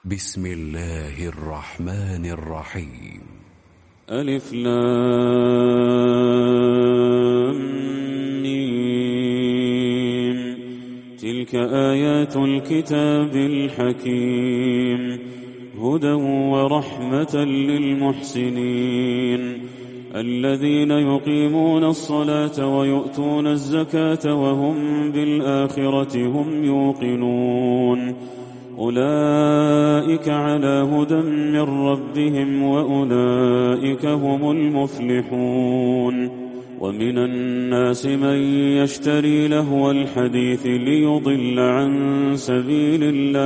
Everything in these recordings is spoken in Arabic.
بسم الله الرحمن الرحيم. ألف لام ميم. تلك آيات الكتاب الحكيم، هدى ورحمة للمحسنين الذين يقيمون الصلاة ويؤتون الزكاة وهم بالآخرة هم يوقنون. أولئك على هدى من ربهم وأولئك هم المفلحون. ومن الناس من يشتري لهو الحديث ليضل عن سبيل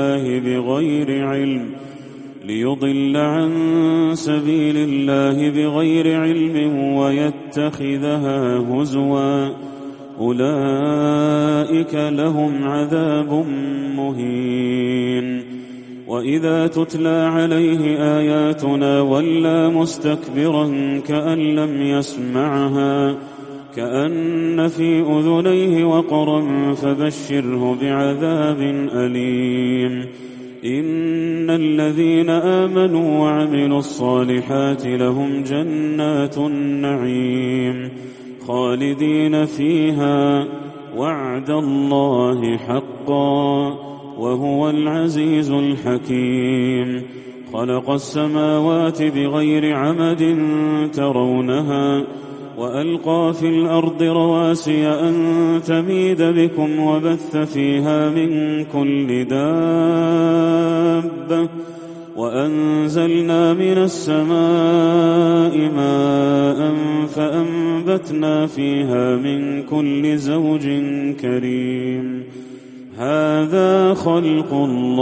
الله بغير علم ويتخذها هزوا، أولئك لهم عذاب مهين. وإذا تتلى عليه آياتنا ولى مستكبرا كأن لم يسمعها، كأن في أذنيه وقرا، فبشره بعذاب أليم. إن الذين آمنوا وعملوا الصالحات لهم جنات النعيم خالدين فيها، وعد الله حقا، وهو العزيز الحكيم. خلق السماوات بغير عمد ترونها، وألقى في الأرض رواسي أن تميد بكم، وبث فيها من كل دابة، وأنزلنا من السماء ماء فأنبتنا فيها من كل زوج كريم. هذا خلق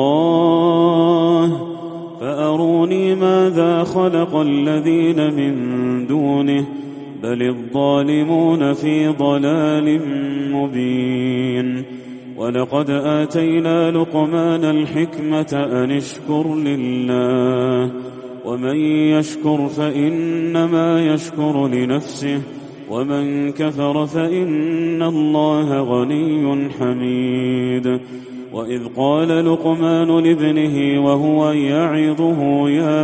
الله، فأروني ماذا خلق الذين من دونه، بل الظالمون في ضلال مبين. ولقد آتينا لقمان الحكمة أن اشكر لله، ومن يشكر فإنما يشكر لنفسه، ومن كفر فإن الله غني حميد. وإذ قال لقمان لابنه وهو يعظه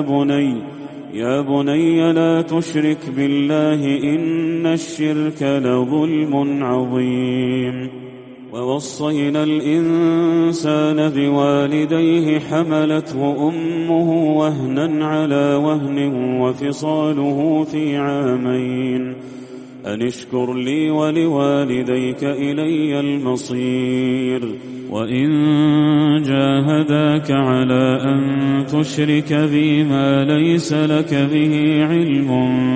يا بني لا تشرك بالله إن الشرك لظلم عظيم. ووصينا الإنسان بوالديه حملته أمه وهنا على وهن وفصاله في عامين أن اشكر لي ولوالديك إلي المصير. وإن جاهداك على أن تشرك بي ما ليس لك به علم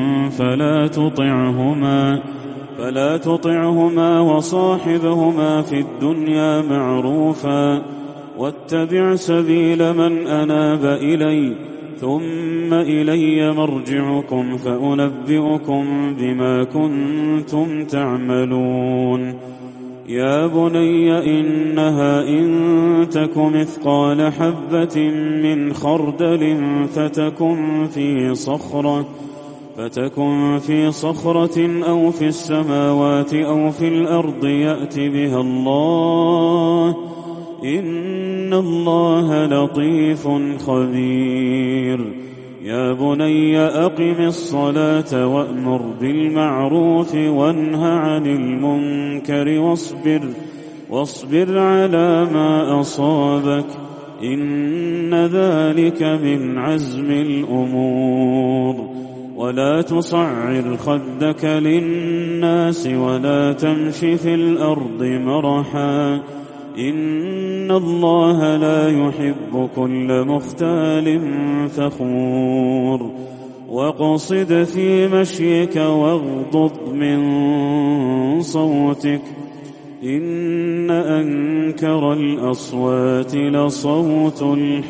فلا تطعهما وصاحبهما في الدنيا معروفا، واتبع سبيل من أناب إلي، ثم إلي مرجعكم فأنبئكم بما كنتم تعملون. يا بني إنها إن تك مثقال حبة من خردل فتكن في صخرة أو في السماوات أو في الأرض يأت بها الله، إن الله لطيف خبير. يا بني أقم الصلاة وأمر بالمعروف وانه عن المنكر واصبر على ما أصابك، إن ذلك من عزم الأمور. ولا تصعر خدك للناس ولا تمش في الأرض مرحا، إن الله لا يحب كل مختال فخور. واقصد في مشيك واغضض من صوتك، إن أنكر الأصوات لصوت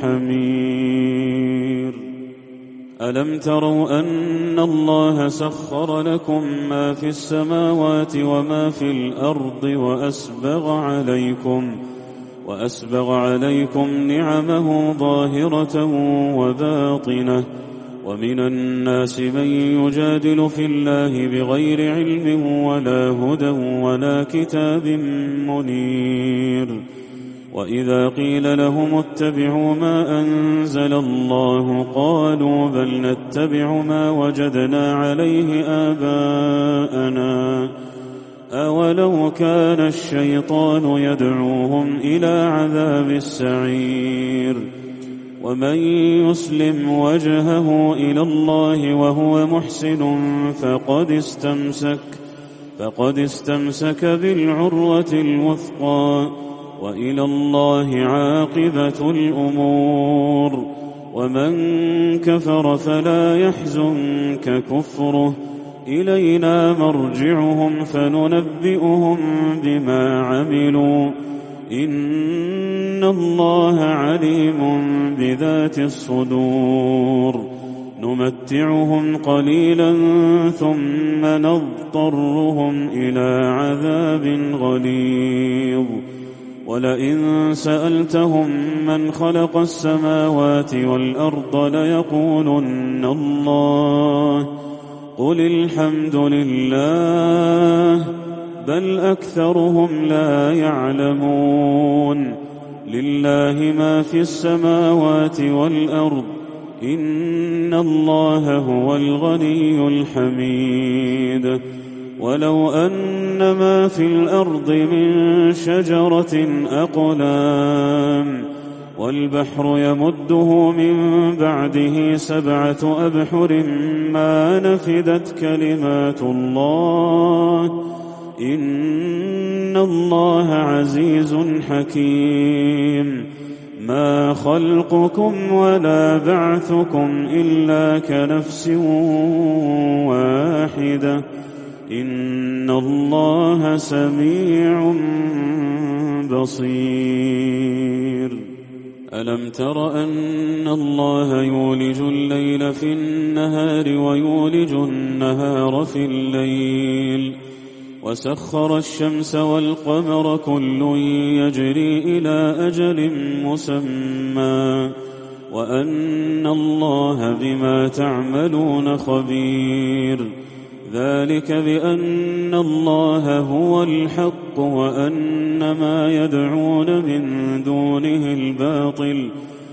الحمير. ألم تروا أن الله سخر لكم ما في السماوات وما في الأرض وأسبغ عليكم نعمه ظاهرة وباطنة، ومن الناس من يجادل في الله بغير علم ولا هدى ولا كتاب منير. وإذا قيل لهم اتبعوا ما أنزل الله قالوا بل نتبع ما وجدنا عليه آباءنا أولو كان الشيطان يدعوهم إلى عذاب السعير ومن يسلم وجهه إلى الله وهو محسن فقد استمسك بالعروة الوثقى وإلى الله عاقبة الأمور ومن كفر فلا يحزنك كفره إلينا مرجعهم فننبئهم بما عملوا إن الله عليم بذات الصدور نمتعهم قليلا ثم نضطرهم إلى عذاب غليظ ولئن سألتهم من خلق السماوات والأرض ليقولن الله قل الحمد لله بل أكثرهم لا يعلمون لله ما في السماوات والأرض إن الله هو الغني الحميد ولو أن ما في الأرض من شجرة أقلام والبحر يمده من بعده 7 أبحر ما نفدت كلمات الله إن الله عزيز حكيم ما خلقكم ولا بعثكم إلا كنفس واحدة إن الله سميع بصير ألم تر أن الله يولج الليل في النهار ويولج النهار في الليل وسخر الشمس والقمر كل يجري إلى أجل مسمى وأن الله بما تعملون خبير ذلك بأن الله هو الحق وأن ما يدعون من دونه الباطل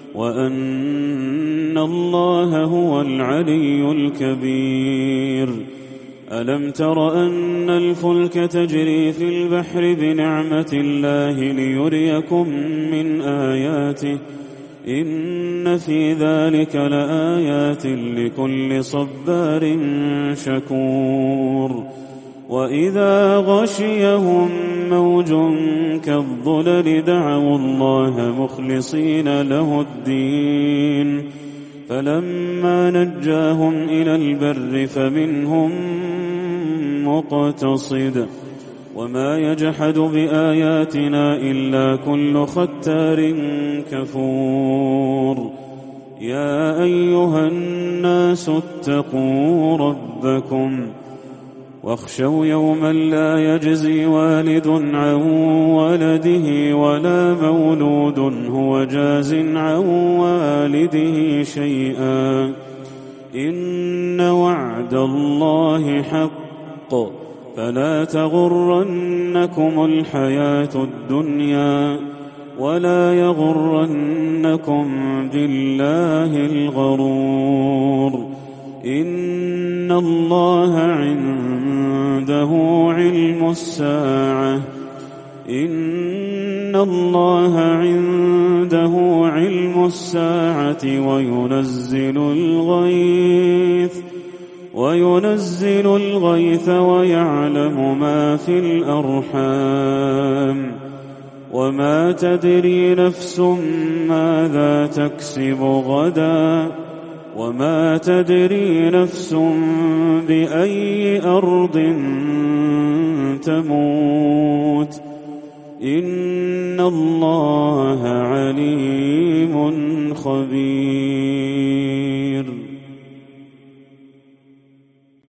وأن الله هو العلي الكبير ألم تر أن الفلك تجري في البحر بنعمة الله ليريكم من آياته إن في ذلك لآيات لكل صبار شكور وإذا غشيهم موج كالظلل دعوا الله مخلصين له الدين فلما نجاهم إلى البر فمنهم مقتصد وما يجحد بآياتنا إلا كل ختار كفور يا أيها الناس اتقوا ربكم واخشوا يوما لا يجزي والد عن ولده ولا مولود هو جاز عن والده شيئا إن وعد الله حق فلا تغرنكم الحياة الدنيا ولا يغرنكم بالله الغرور إن الله عنده علم الساعة وينزل الغيث ويعلم ما في الأرحام وما تدري نفس ماذا تكسب غدا وما تدري نفس بأي أرض تموت إن الله